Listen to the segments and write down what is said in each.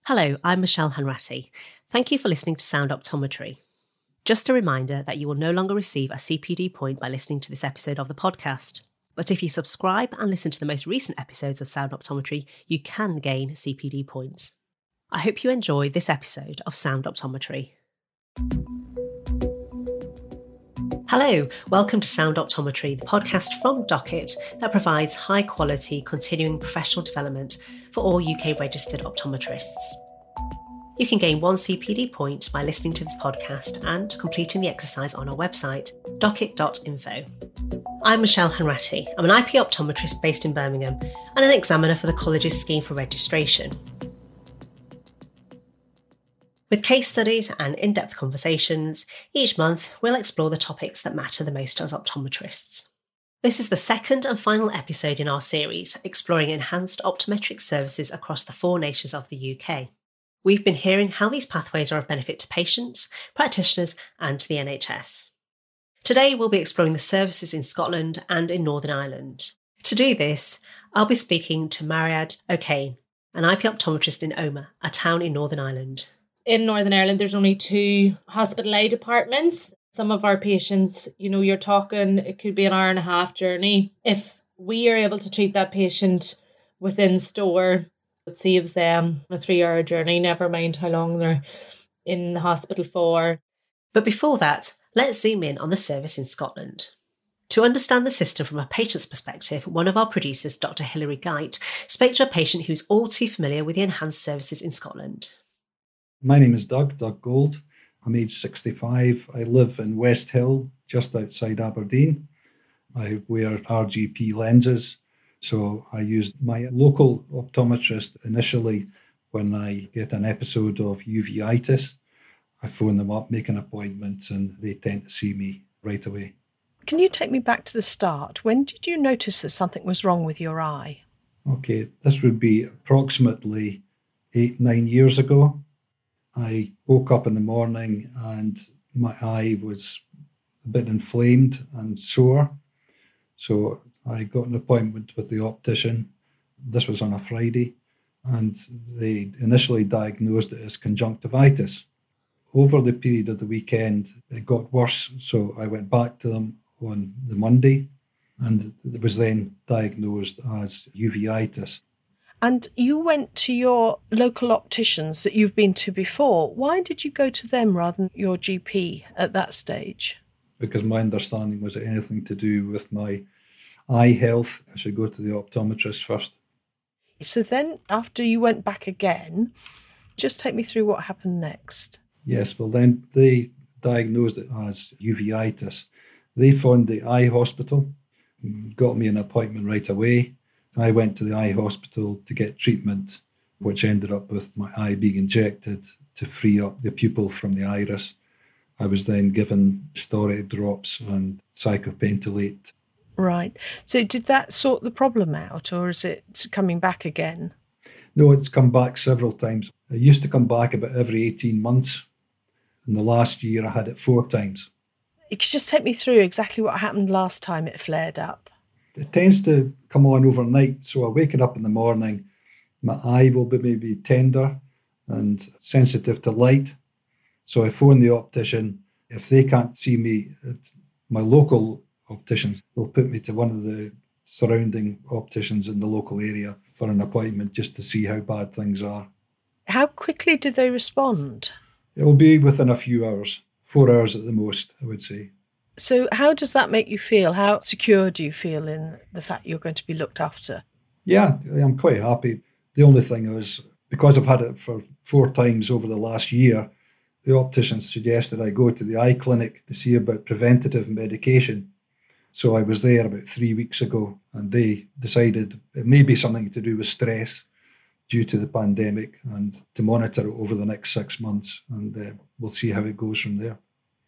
Hello, I'm Michelle Hanratty. Thank you for listening to Sound Optometry. Just a reminder that you will no longer receive a CPD point by listening to this episode of the podcast. But if you subscribe and listen to the most recent episodes of Sound Optometry, you can gain CPD points. I hope you enjoy this episode of Sound Optometry. Hello, welcome to Sound Optometry, the podcast from Docket that provides high-quality continuing professional development for all UK registered optometrists. You can gain 1 CPD point by listening to this podcast and completing the exercise on our website, docket.info. I'm Michelle Hanratty. I'm an IP optometrist based in Birmingham and an examiner for the college's scheme for registration. With case studies and in-depth conversations, each month we'll explore the topics that matter the most as optometrists. This is the second and final episode in our series, exploring enhanced optometric services across the 4 nations of the UK. We've been hearing how these pathways are of benefit to patients, practitioners and to the NHS. Today we'll be exploring the services in Scotland and in Northern Ireland. To do this, I'll be speaking to Mariad O'Kane, an IP optometrist in Omagh, a town in Northern Ireland. In Northern Ireland, there's only 2 hospital A departments. Some of our patients, you're talking, it could be an hour and a half journey. If we are able to treat that patient within store, it saves them a 3-hour journey, never mind how long they're in the hospital for. But before that, let's zoom in on the service in Scotland. To understand the system from a patient's perspective, one of our producers, Dr. Hilary Geit, spoke to a patient who's all too familiar with the enhanced services in Scotland. My name is Doug Gold. I'm age 65. I live in West Hill, just outside Aberdeen. I wear RGP lenses, so I use my local optometrist initially when I get an episode of uveitis. I phone them up, make an appointment, and they tend to see me right away. Can you take me back to the start? When did you notice that something was wrong with your eye? Okay, this would be approximately 8-9 years ago. I woke up in the morning and my eye was a bit inflamed and sore. So I got an appointment with the optician. This was on a Friday, and they initially diagnosed it as conjunctivitis. Over the period of the weekend, it got worse. So I went back to them on the Monday, and it was then diagnosed as uveitis. And you went to your local opticians that you've been to before. Why did you go to them rather than your GP at that stage? Because my understanding was that anything to do with my eye health, I should go to the optometrist first. So then, after you went back again, just take me through what happened next. Yes, well then they diagnosed it as uveitis. They phoned the eye hospital, got me an appointment right away. I went to the eye hospital to get treatment, which ended up with my eye being injected to free up the pupil from the iris. I was then given steroid drops and cyclopentolate. Right. So did that sort the problem out, or is it coming back again? No, it's come back several times. It used to come back about every 18 months. In the last year, I had it 4 times. You could just take me through exactly what happened last time it flared up. It tends to come on overnight. So I wake up in the morning, my eye will be maybe tender and sensitive to light. So I phone the optician. If they can't see me at my local opticians, they'll put me to one of the surrounding opticians in the local area for an appointment just to see how bad things are. How quickly do they respond? It'll be within a few hours, 4 hours at the most, I would say. So how does that make you feel? How secure do you feel in the fact you're going to be looked after? Yeah, I'm quite happy. The only thing is, because I've had it for 4 times over the last year, the optician suggested I go to the eye clinic to see about preventative medication. So I was there about 3 weeks ago, and they decided it may be something to do with stress due to the pandemic, and to monitor it over the next 6 months, and we'll see how it goes from there.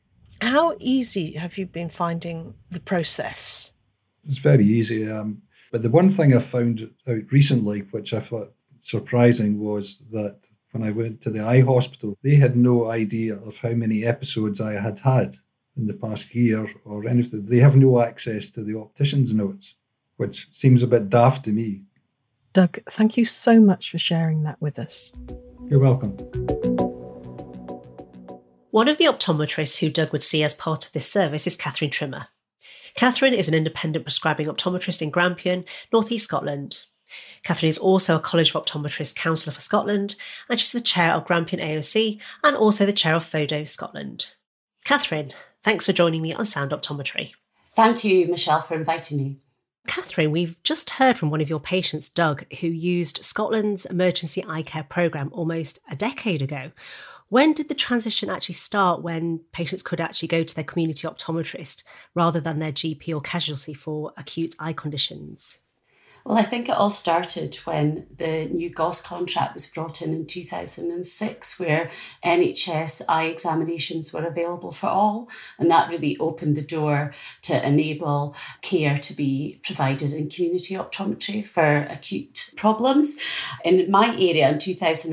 How easy have you been finding the process? It's very easy. But the one thing I found out recently, which I thought surprising, was that when I went to the eye hospital, they had no idea of how many episodes I had had in the past year or anything. They have no access to the optician's notes, which seems a bit daft to me. Doug, thank you so much for sharing that with us. You're welcome. One of the optometrists who Doug would see as part of this service is Catherine Trimmer. Catherine is an independent prescribing optometrist in Grampian, North East Scotland. Catherine is also a College of Optometrists Councillor for Scotland, and she's the chair of Grampian AOC and also the chair of FODO Scotland. Catherine, thanks for joining me on Sound Optometry. Thank you, Michelle, for inviting me. Catherine, we've just heard from one of your patients, Doug, who used Scotland's emergency eye care programme almost a decade ago. When did the transition actually start, when patients could actually go to their community optometrist rather than their GP or casualty for acute eye conditions? Well, I think it all started when the new GOS contract was brought in 2006, where NHS eye examinations were available for all. And that really opened the door to enable care to be provided in community optometry for acute problems. In my area in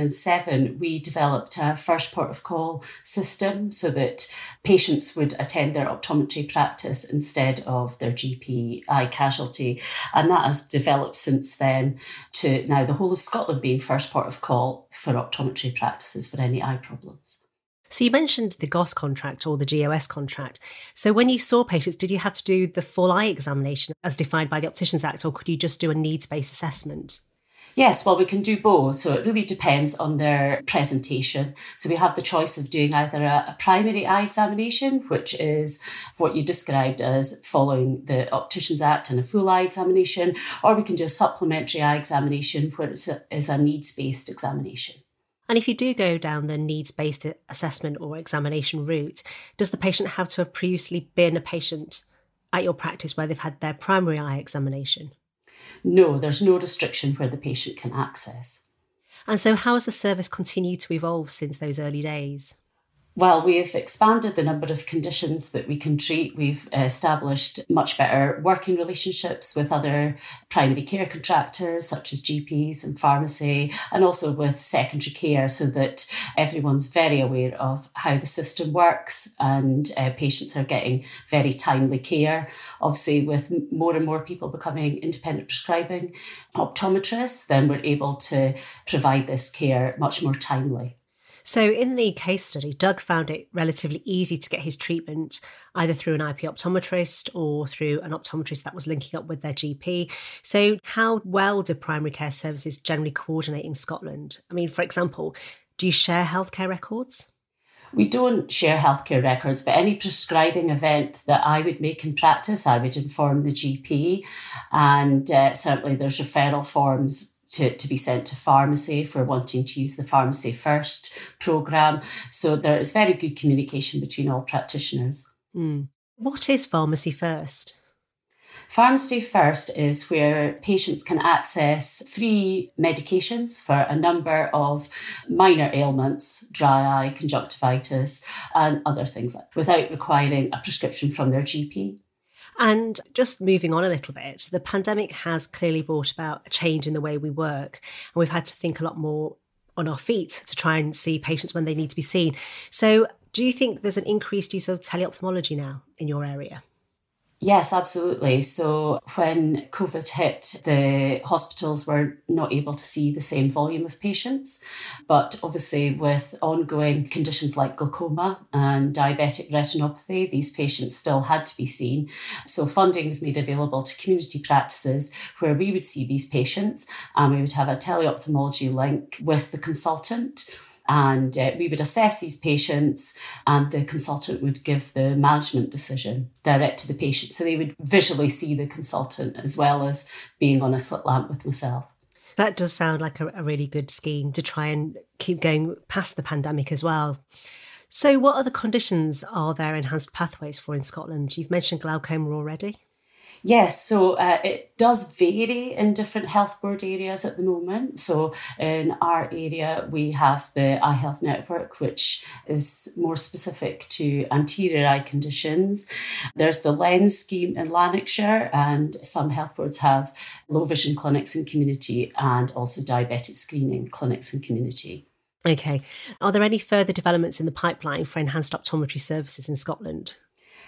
2007, we developed a first port of call system so that patients would attend their optometry practice instead of their GP eye casualty. And that has developed since then to now the whole of Scotland being first port of call for optometry practices for any eye problems. So you mentioned the GOS contract or the GOS contract. So when you saw patients, did you have to do the full eye examination as defined by the Opticians Act, or could you just do a needs-based assessment? Yes, well, we can do both. So it really depends on their presentation. So we have the choice of doing either a primary eye examination, which is what you described as following the Opticians Act and a full eye examination, or we can do a supplementary eye examination, which is a needs-based examination. And if you do go down the needs-based assessment or examination route, does the patient have to have previously been a patient at your practice where they've had their primary eye examination? No, there's no restriction where the patient can access. And so how has the service continued to evolve since those early days? Well, we've expanded the number of conditions that we can treat. We've established much better working relationships with other primary care contractors, such as GPs and pharmacy, and also with secondary care, so that everyone's very aware of how the system works and patients are getting very timely care. Obviously, with more and more people becoming independent prescribing optometrists, then we're able to provide this care much more timely. So in the case study, Doug found it relatively easy to get his treatment either through an IP optometrist or through an optometrist that was linking up with their GP. So how well do primary care services generally coordinate in Scotland? I mean, for example, do you share healthcare records? We don't share healthcare records, but any prescribing event that I would make in practice, I would inform the GP. And certainly there's referral forms to be sent to pharmacy if we're wanting to use the Pharmacy First programme. So there is very good communication between all practitioners. What is Pharmacy First? Pharmacy First is where patients can access free medications for a number of minor ailments, dry eye, conjunctivitis, and other things, without requiring a prescription from their GP. And just moving on a little bit, the pandemic has clearly brought about a change in the way we work, and we've had to think a lot more on our feet to try and see patients when they need to be seen. So do you think there's an increased use of teleophthalmology now in your area? Yes, absolutely. So when COVID hit, the hospitals were not able to see the same volume of patients. But obviously with ongoing conditions like glaucoma and diabetic retinopathy, these patients still had to be seen. So funding was made available to community practices where we would see these patients and we would have a teleophthalmology link with the consultant. And we would assess these patients and the consultant would give the management decision direct to the patient. So they would visually see the consultant as well as being on a slit lamp with myself. That does sound like a really good scheme to try and keep going past the pandemic as well. So what other conditions are there enhanced pathways for in Scotland? You've mentioned glaucoma already. Yes, so it does vary in different health board areas at the moment. So in our area, we have the Eye Health Network, which is more specific to anterior eye conditions. There's the LENS scheme in Lanarkshire, and some health boards have low vision clinics in community and also diabetic screening clinics in community. Okay. Are there any further developments in the pipeline for enhanced optometry services in Scotland?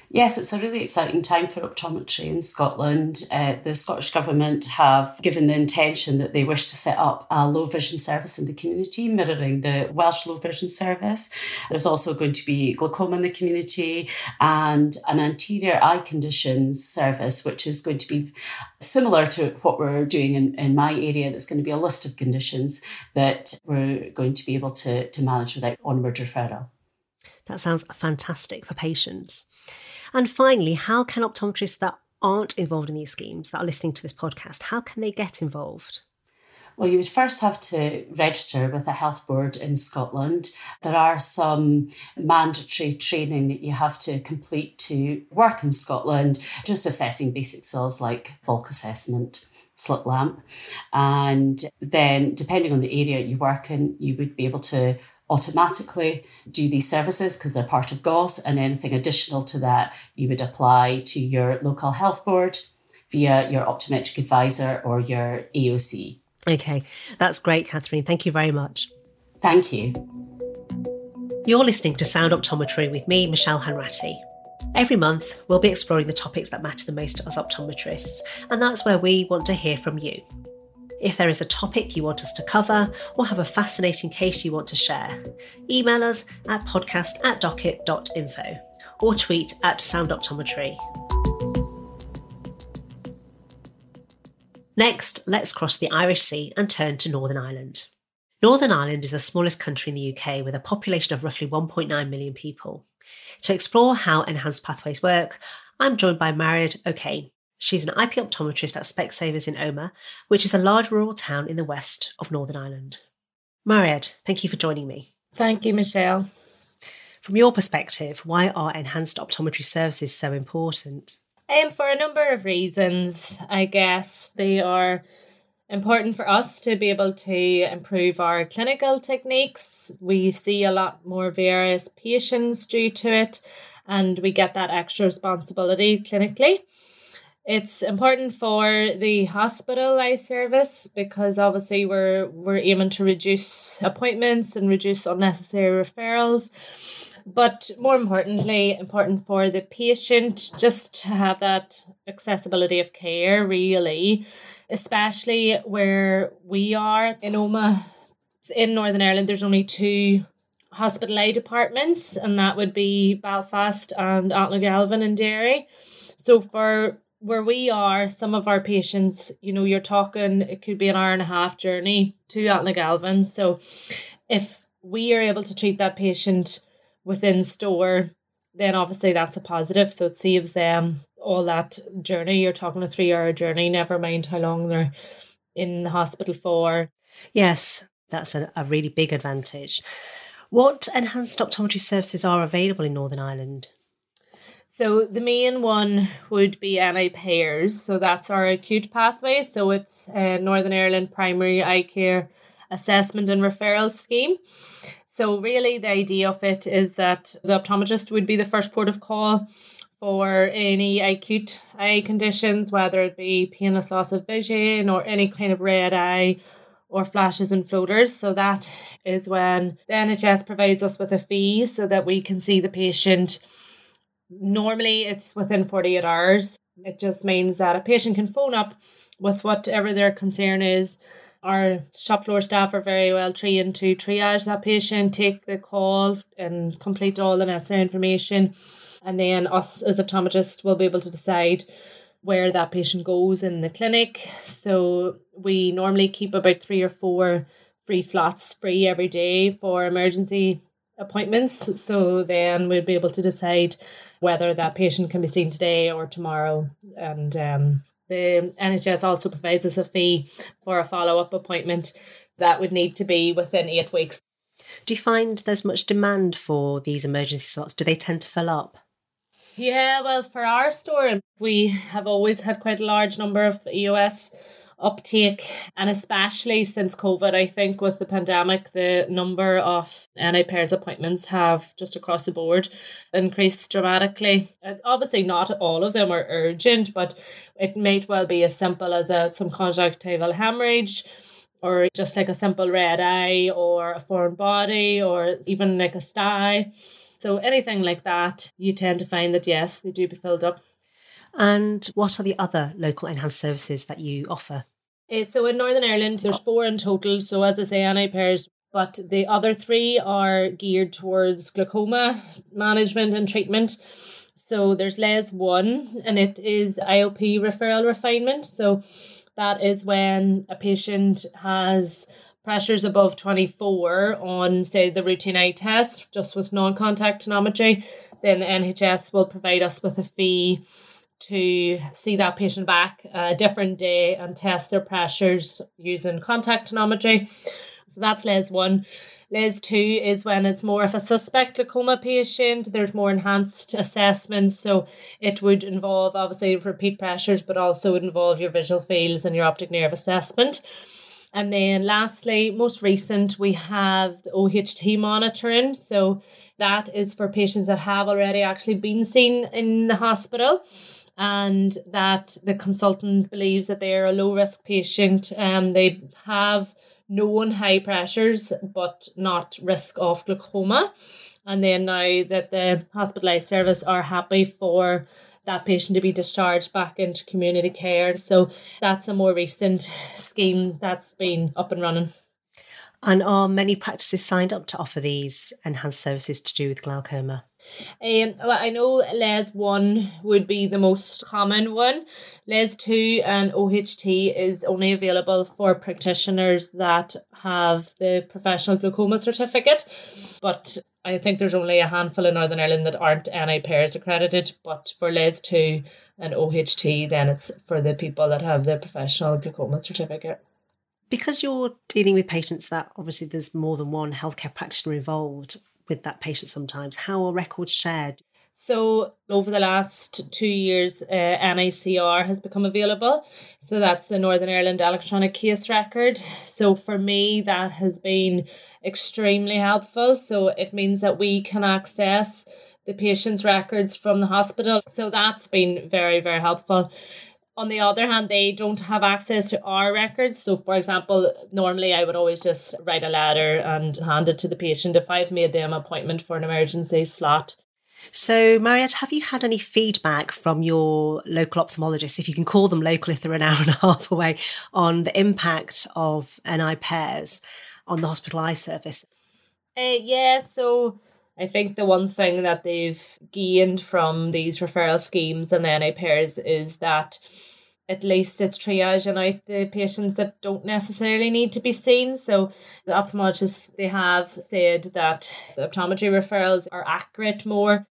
Yes, it's a really exciting time for optometry in Scotland. The Scottish Government have given the intention that they wish to set up a low vision service in the community, mirroring the Welsh low vision service. There's also going to be glaucoma in the community and an anterior eye conditions service, which is going to be similar to what we're doing in my area. There's going to be a list of conditions that we're going to be able to manage without onward referral. That sounds fantastic for patients. And finally, how can optometrists that aren't involved in these schemes, that are listening to this podcast, how can they get involved? Well, you would first have to register with a health board in Scotland. There are some mandatory training that you have to complete to work in Scotland, just assessing basic skills like Volk assessment, slit lamp. And then depending on the area you work in, you would be able to automatically do these services because they're part of GOS, and anything additional to that you would apply to your local health board via your optometric advisor or your AOC. Okay, that's great, Catherine. Thank you very much. Thank you. You're listening to Sound Optometry with me, Michelle Hanratty. Every month, we'll be exploring the topics that matter the most to us optometrists, and that's where we want to hear from you. If there is a topic you want us to cover or have a fascinating case you want to share, email us at podcast@docket.info or tweet @soundoptometry. Next, let's cross the Irish Sea and turn to Northern Ireland. Northern Ireland is the smallest country in the UK with a population of roughly 1.9 million people. To explore how enhanced pathways work, I'm joined by Mariad O'Kane. She's an IP optometrist at Specsavers in Omagh, which is a large rural town in the west of Northern Ireland. Mariad, thank you for joining me. Thank you, Michelle. From your perspective, why are enhanced optometry services so important? For a number of reasons, I guess. They are important for us to be able to improve our clinical techniques. We see a lot more various patients due to it, and we get that extra responsibility clinically. It's important for the hospital eye service because obviously we're aiming to reduce appointments and reduce unnecessary referrals. But more importantly, important for the patient just to have that accessibility of care, really, especially where we are in Omagh. In Northern Ireland, there's only 2 hospital eye departments, and that would be Belfast and Athlegalvin in Derry. So for where we are, some of our patients, you're talking, it could be an hour and a half journey to Athlegalvin. So if we are able to treat that patient within store, then obviously that's a positive. So it saves them all that journey. You're talking a 3-hour journey, never mind how long they're in the hospital for. Yes, that's a really big advantage. What enhanced optometry services are available in Northern Ireland? So the main one would be NI Payers. So that's our acute pathway. So it's Northern Ireland Primary Eye Care Assessment and Referral Scheme. So really the idea of it is that the optometrist would be the first port of call for any acute eye conditions, whether it be painless loss of vision or any kind of red eye or flashes and floaters. So that is when the NHS provides us with a fee so that we can see the patient. Normally it's within 48 hours. It just means that a patient can phone up with whatever their concern is. Our shop floor staff are very well trained to triage that patient, take the call and complete all the necessary information. And then us as optometrists will be able to decide where that patient goes in the clinic. So we normally keep about 3 or 4 free slots free every day for emergency appointments. So then we'll be able to decide whether that patient can be seen today or tomorrow. And the NHS also provides us a fee for a follow-up appointment that would need to be within 8 weeks. Do you find there's much demand for these emergency slots? Do they tend to fill up? Yeah, well, for our store, we have always had quite a large number of EOS uptake, and especially since COVID, I think with the pandemic, the number of NI Payers appointments have just across the board increased dramatically. And obviously not all of them are urgent, but it may well be as simple as some conjunctival hemorrhage or just like a simple red eye or a foreign body or even like a sty. So anything like that, you tend to find that, yes, they do be filled up. And what are the other local enhanced services that you offer? So in Northern Ireland, there's 4 in total. So as I say, NI pairs, but the other 3 are geared towards glaucoma management and treatment. So there's LES 1, and it is IOP referral refinement. So that is when a patient has pressures above 24 on, say, the routine eye test, just with non-contact tonometry, then the NHS will provide us with a fee to see that patient back a different day and test their pressures using contact tonometry. So that's LES 1. LES 2 is when it's more of a suspect glaucoma patient. There's more enhanced assessments. So it would involve obviously repeat pressures, but also would involve your visual fields and your optic nerve assessment. And then lastly, most recent, we have the OHT monitoring. So that is for patients that have already actually been seen in the hospital, and that the consultant believes that they are a low-risk patient. They have known high pressures, but not risk of glaucoma. And then now that the hospitalised service are happy for that patient to be discharged back into community care. So that's a more recent scheme that's been up and running. And are many practices signed up to offer these enhanced services to do with glaucoma? Well, I know LES 1 would be the most common one. LES 2 and OHT is only available for practitioners that have the professional glaucoma certificate. But I think there's only a handful in Northern Ireland that aren't NI pairs accredited. But for LES 2 and OHT, then it's for the people that have the professional glaucoma certificate. Because you're dealing with patients that obviously there's more than one healthcare practitioner involved with that patient sometimes, how are records shared? So over the last 2 years, NICR has become available. So that's the Northern Ireland Electronic Case Record. So for me, that has been extremely helpful. So it means that we can access the patient's records from the hospital. So that's been very, very helpful. On the other hand, they don't have access to our records. So, for example, normally I would always just write a letter and hand it to the patient if I've made them an appointment for an emergency slot. So, Mariette, have you had any feedback from your local ophthalmologists, if you can call them local if they're an hour and a half away, on the impact of NI pairs on the hospital eye service? Yeah, so I think the one thing that they've gained from these referral schemes and the NI pairs is that at least it's triaging out the patients that don't necessarily need to be seen. So the ophthalmologists, they have said that the optometry referrals are accurate more.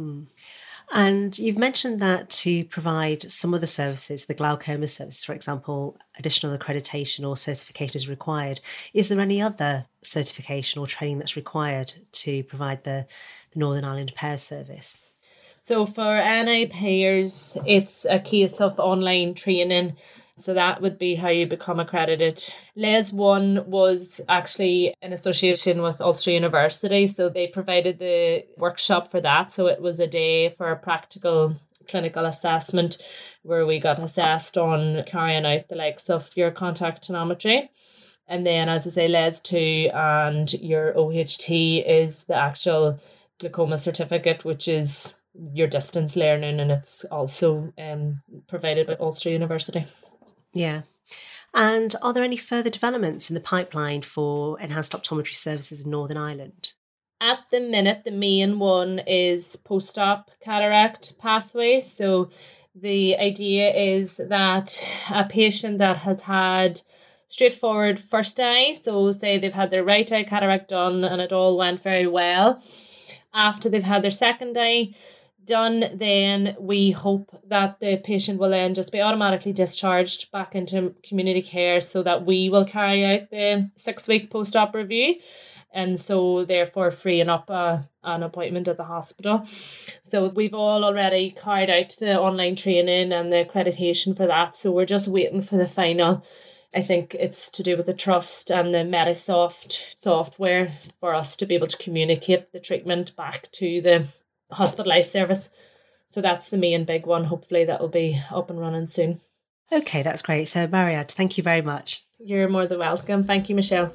And you've mentioned that to provide some of the services, the glaucoma services, for example, additional accreditation or certification is required. Is there any other certification or training that's required to provide the Northern Ireland pair service? So for NI payers, it's a case of online training. So that would be how you become accredited. LES 1 was actually in association with Ulster University. So they provided the workshop for that. So it was a day for a practical clinical assessment where we got assessed on carrying out the likes of your contact tonometry. And then, as I say, LES 2 and your OHT is the actual glaucoma certificate, which is your distance learning, and it's also provided by Ulster University. Yeah. And are there any further developments in the pipeline for enhanced optometry services in Northern Ireland? At the minute, the main one is post-op cataract pathway. So the idea is that a patient that has had straightforward first eye, so say they've had their right eye cataract done and it all went very well. After they've had their second eye done, then we hope that the patient will then just be automatically discharged back into community care so that we will carry out the 6-week post-op review, and so therefore freeing up an appointment at the hospital. So we've all already carried out the online training and the accreditation for that, so we're just waiting for the final. I think it's to do with the trust and the Medisoft software for us to be able to communicate the treatment back to the hospitalised service. So that's the main big one. Hopefully that will be up and running soon. Okay, that's great. So Mariette, thank you very much. You're more than welcome. Thank you, Michelle.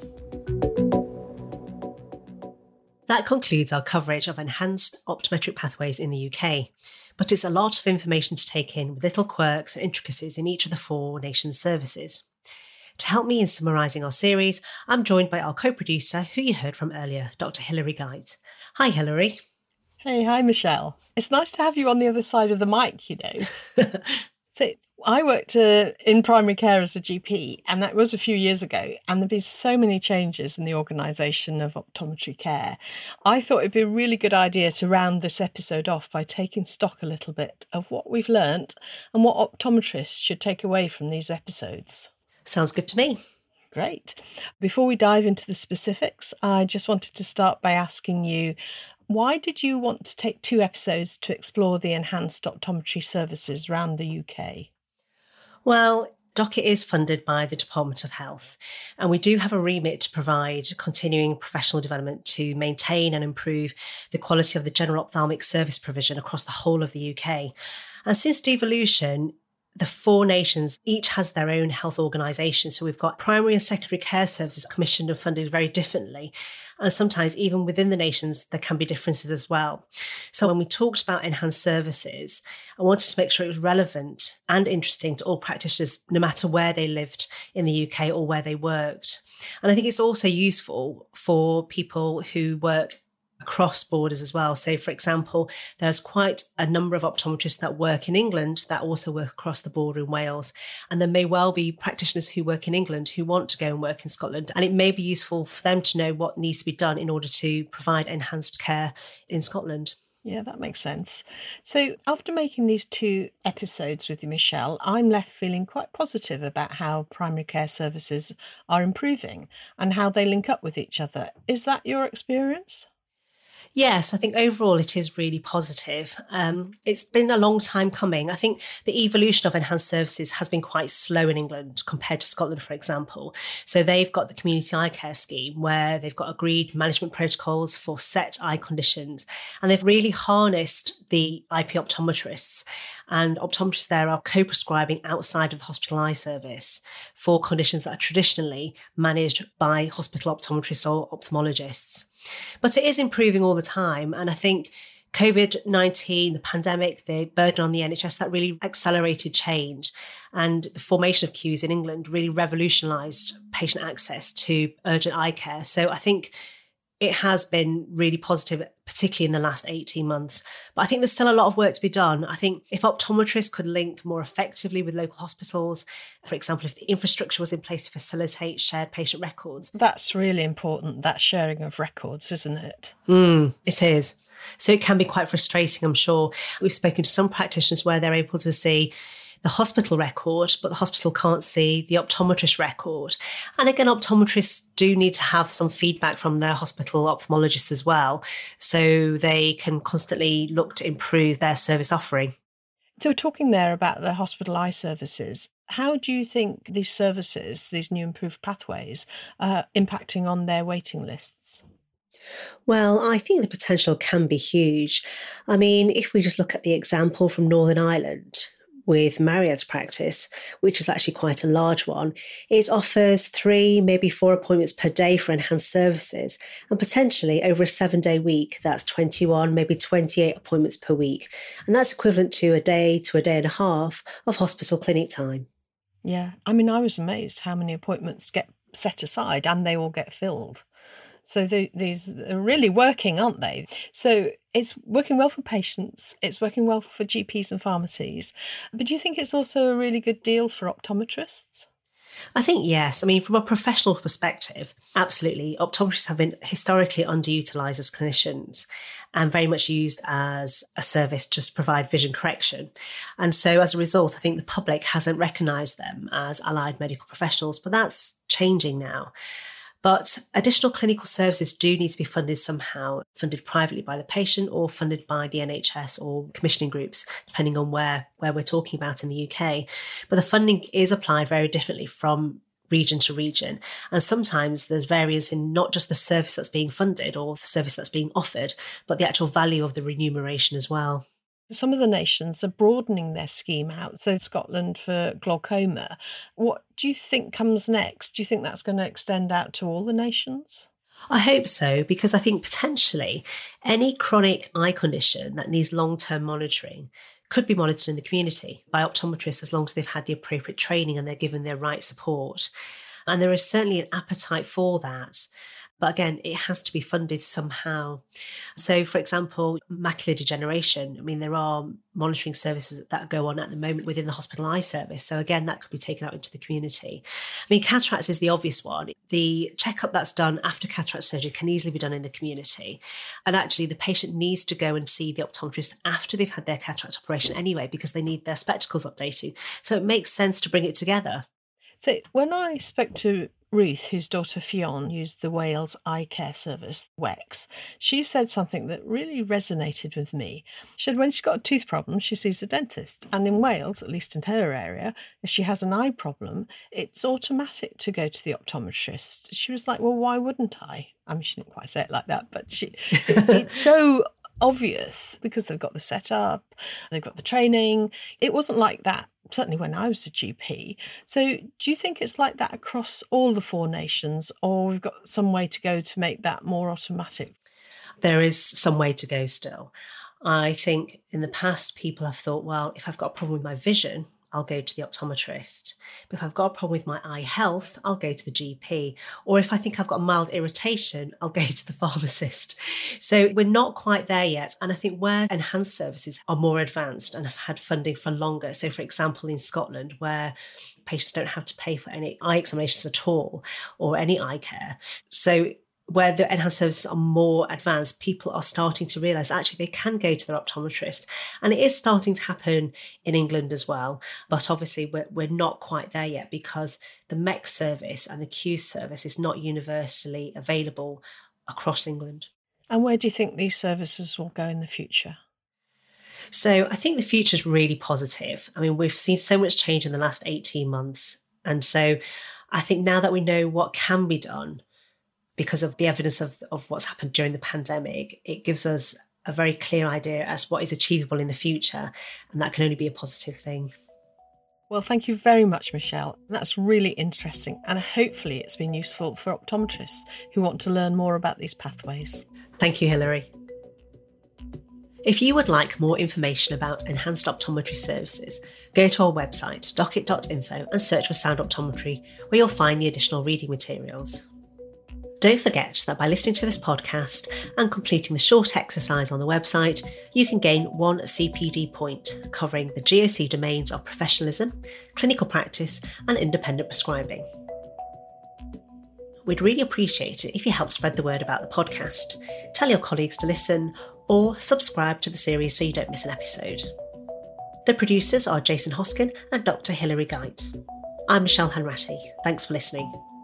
That concludes our coverage of enhanced optometric pathways in the UK. But it's a lot of information to take in with little quirks and intricacies in each of the 4 nations' services. To help me in summarising our series, I'm joined by our co-producer, who you heard from earlier, Dr. Hilary Guide. Hi, Hilary. Hey, hi, Michelle. It's nice to have you on the other side of the mic, you know. So I worked in primary care as a GP, and that was a few years ago, and there have been so many changes in the organisation of optometry care. I thought it'd be a really good idea to round this episode off by taking stock a little bit of what we've learnt and what optometrists should take away from these episodes. Sounds good to me. Great. Before we dive into the specifics, I just wanted to start by asking you, why did you want to take 2 episodes to explore the enhanced optometry services around the UK? Well, DOCIT is funded by the Department of Health, and we do have a remit to provide continuing professional development to maintain and improve the quality of the general ophthalmic service provision across the whole of the UK. And since devolution, the 4 nations each has their own health organisation. So we've got primary and secondary care services commissioned and funded very differently. And sometimes even within the nations, there can be differences as well. So when we talked about enhanced services, I wanted to make sure it was relevant and interesting to all practitioners, no matter where they lived in the UK or where they worked. And I think it's also useful for people who work across borders as well. So, for example, there's quite a number of optometrists that work in England that also work across the border in Wales. And there may well be practitioners who work in England who want to go and work in Scotland. And it may be useful for them to know what needs to be done in order to provide enhanced care in Scotland. Yeah, that makes sense. So after making these 2 episodes with you, Michelle, I'm left feeling quite positive about how primary care services are improving and how they link up with each other. Is that your experience? Yes, I think overall it is really positive. It's been a long time coming. I think the evolution of enhanced services has been quite slow in England compared to Scotland, for example. So they've got the community eye care scheme where they've got agreed management protocols for set eye conditions. And they've really harnessed the IP optometrists. And optometrists there are co-prescribing outside of the hospital eye service for conditions that are traditionally managed by hospital optometrists or ophthalmologists. But it is improving all the time. And I think COVID-19, the pandemic, the burden on the NHS, that really accelerated change. And the formation of queues in England really revolutionised patient access to urgent eye care. So I think it has been really positive, particularly in the last 18 months. But I think there's still a lot of work to be done. I think if optometrists could link more effectively with local hospitals, for example, if the infrastructure was in place to facilitate shared patient records. That's really important, that sharing of records, isn't it? It is. So it can be quite frustrating, I'm sure. We've spoken to some practitioners where they're able to see the hospital record, but the hospital can't see the optometrist record. And again, optometrists do need to have some feedback from their hospital ophthalmologists as well, so they can constantly look to improve their service offering. So we're talking there about the hospital eye services. How do you think these services, these new improved pathways, are impacting on their waiting lists? Well, I think the potential can be huge. I mean, if we just look at the example from Northern Ireland, with Marriott's practice, which is actually quite a large one, it offers 3, maybe 4 appointments per day for enhanced services, and potentially over a 7-day week, that's 21, maybe 28 appointments per week. And that's equivalent to a day and a half of hospital clinic time. Yeah, I mean, I was amazed how many appointments get set aside and they all get filled. So these are really working, aren't they? So it's working well for patients, it's working well for GPs and pharmacies. But do you think it's also a really good deal for optometrists? I think yes. I mean, from a professional perspective, absolutely. Optometrists have been historically underutilised as clinicians and very much used as a service just to provide vision correction. And so as a result, I think the public hasn't recognised them as allied medical professionals, but that's changing now. But additional clinical services do need to be funded somehow, funded privately by the patient or funded by the NHS or commissioning groups, depending on where we're talking about in the UK. But the funding is applied very differently from region to region. And sometimes there's variance in not just the service that's being funded or the service that's being offered, but the actual value of the remuneration as well. Some of the nations are broadening their scheme out, so Scotland for glaucoma. What do you think comes next? Do you think that's going to extend out to all the nations? I hope so, because I think potentially any chronic eye condition that needs long-term monitoring could be monitored in the community by optometrists as long as they've had the appropriate training and they're given their right support. And there is certainly an appetite for that. But again, it has to be funded somehow. So, for example, macular degeneration, there are monitoring services that go on at the moment within the hospital eye service. So again, that could be taken out into the community. Cataracts is the obvious one. The checkup that's done after cataract surgery can easily be done in the community. And actually, the patient needs to go and see the optometrist after they've had their cataract operation anyway, because they need their spectacles updated. So it makes sense to bring it together. So when I spoke to Ruth, whose daughter Fionn used the Wales Eye Care Service, WECS, she said something that really resonated with me. She said when she's got a tooth problem, she sees a dentist. And in Wales, at least in her area, if she has an eye problem, it's automatic to go to the optometrist. She was like, well, why wouldn't I? She didn't quite say it like that, but it's so obvious because they've got the setup, they've got the training. It wasn't like that, certainly when I was a GP. So do you think it's like that across all the 4 nations, or we've got some way to go to make that more automatic? There is some way to go still. I think in the past, people have thought, well, if I've got a problem with my vision, I'll go to the optometrist. But if I've got a problem with my eye health, I'll go to the GP. Or if I think I've got a mild irritation, I'll go to the pharmacist. So we're not quite there yet. And I think where enhanced services are more advanced and have had funding for longer, so for example, in Scotland, where patients don't have to pay for any eye examinations at all or any eye care. So where the enhanced services are more advanced, people are starting to realise actually they can go to their optometrist. And it is starting to happen in England as well. But obviously we're not quite there yet because the MEC service and the Q service is not universally available across England. And where do you think these services will go in the future? So I think the future is really positive. We've seen so much change in the last 18 months. And so I think now that we know what can be done, because of the evidence of what's happened during the pandemic, it gives us a very clear idea as what is achievable in the future. And that can only be a positive thing. Well, thank you very much, Michelle. That's really interesting. And hopefully it's been useful for optometrists who want to learn more about these pathways. Thank you, Hilary. If you would like more information about enhanced optometry services, go to our website, docket.info, and search for Sound Optometry, where you'll find the additional reading materials. Don't forget that by listening to this podcast and completing the short exercise on the website, you can gain 1 CPD point covering the GOC domains of professionalism, clinical practice, and independent prescribing. We'd really appreciate it if you help spread the word about the podcast, tell your colleagues to listen, or subscribe to the series so you don't miss an episode. The producers are Jason Hoskin and Dr. Hilary Geit. I'm Michelle Hanratty. Thanks for listening.